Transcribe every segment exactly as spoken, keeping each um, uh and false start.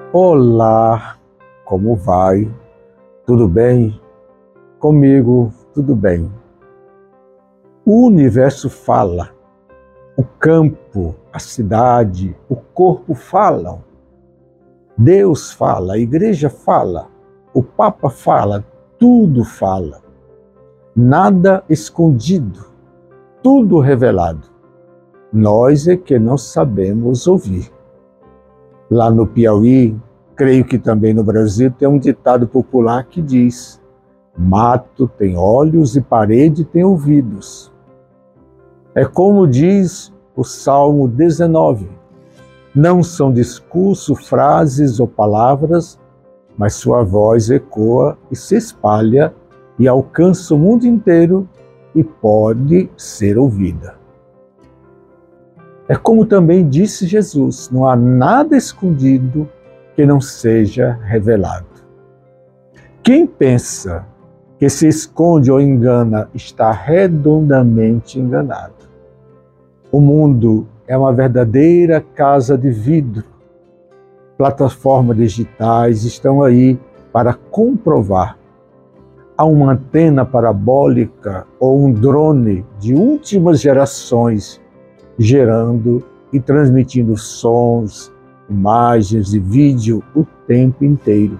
Olá, como vai? Tudo bem? Comigo, tudo bem. O universo fala, o campo, a cidade, o corpo falam. Deus fala, a igreja fala, o Papa fala, tudo fala. Nada escondido, tudo revelado. Nós é que não sabemos ouvir. Lá no Piauí, creio que também no Brasil, tem um ditado popular que diz: mato tem olhos e parede tem ouvidos. É como diz o Salmo dezenove. Não são discurso, frases ou palavras, mas sua voz ecoa e se espalha e alcança o mundo inteiro e pode ser ouvida. É como também disse Jesus, não há nada escondido que não seja revelado. Quem pensa que se esconde ou engana está redondamente enganado. O mundo é uma verdadeira casa de vidro. Plataformas digitais estão aí para comprovar. Há uma antena parabólica ou um drone de últimas gerações gerando e transmitindo sons, imagens e vídeo o tempo inteiro.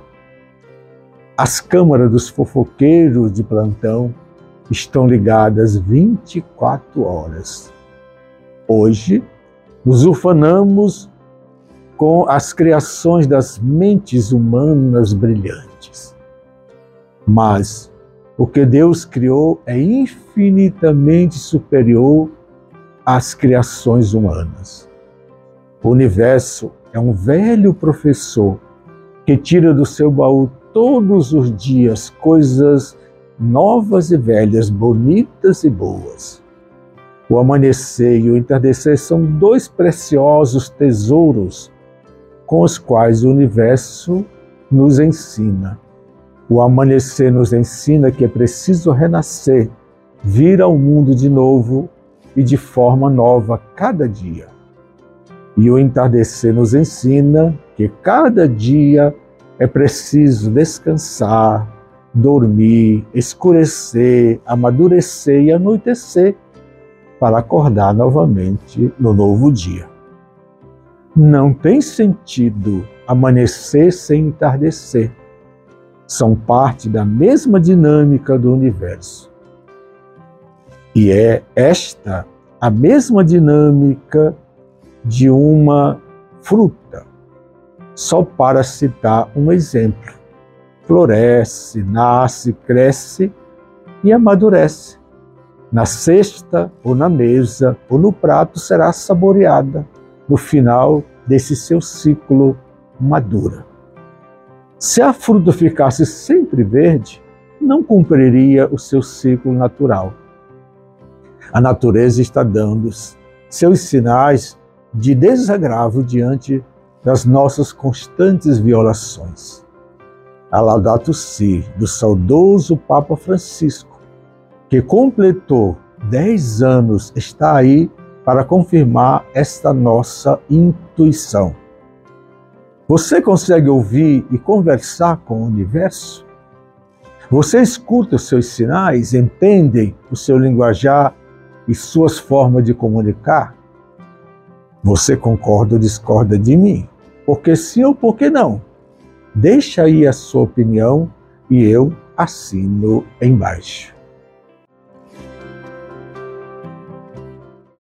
As câmaras dos fofoqueiros de plantão estão ligadas vinte e quatro horas. Hoje, nos ufanamos com as criações das mentes humanas brilhantes. Mas o que Deus criou é infinitamente superior às criações humanas. O universo é um velho professor que tira do seu baú todos os dias coisas novas e velhas, bonitas e boas. O amanhecer e o entardecer são dois preciosos tesouros com os quais o universo nos ensina. O amanhecer nos ensina que é preciso renascer, vir ao mundo de novo e de forma nova cada dia. E o entardecer nos ensina que cada dia é preciso descansar, dormir, escurecer, amadurecer e anoitecer para acordar novamente no novo dia. Não tem sentido amanhecer sem entardecer. São parte da mesma dinâmica do universo. E é esta a mesma dinâmica de uma fruta. Só para citar um exemplo. Floresce, nasce, cresce e amadurece. Na cesta, ou na mesa, ou no prato será saboreada. No final desse seu ciclo, madura. Se a fruta ficasse sempre verde, não cumpriria o seu ciclo natural. A natureza está dando seus sinais de desagravo diante das nossas constantes violações. A Laudato Si, do saudoso Papa Francisco, que completou dez anos, está aí para confirmar esta nossa intuição. Você consegue ouvir e conversar com o universo? Você escuta os seus sinais, entende o seu linguajar e suas formas de comunicar? Você concorda ou discorda de mim? Por que sim ou por que não? Deixa aí a sua opinião e eu assino embaixo.